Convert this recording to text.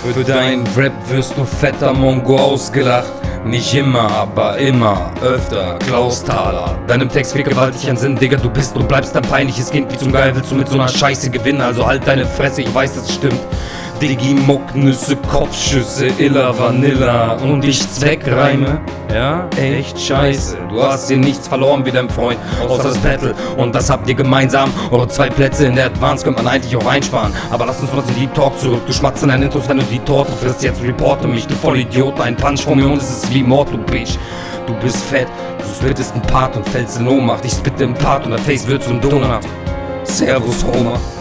Für deinen Rap wirst du fetter Mongo ausgelacht. Nicht immer, aber immer, öfter, Klaus Thaler. Deinem Text fehlt gewaltig an Sinn, Digga, du bist und bleibst ein peinliches Kind. Wie zum Geil willst du mit so einer Scheiße gewinnen, also halt deine Fresse, ich weiß, das stimmt. Diggi, Mucknüsse, Kopfschüsse, Illa Vanilla und ich Zweckreime. Ja, echt scheiße. Du hast dir nichts verloren wie dein Freund, außer das Battle. Und das habt ihr gemeinsam. Eure 2 Plätze in der Advance könnte man eigentlich auch einsparen. Aber lass uns mal zum Deep Talk zurück. Du schmatzt in deinen Intros, wenn du die Torte frisst. Jetzt reporte mich, du Vollidiot. Ein Punch von mir und es ist wie Mord, du Bitch. Du bist fett, du splittest einen Part und fällst in Ohnmacht. Ich spitte im Part und dein Face wird zum Donut. Servus, Homer.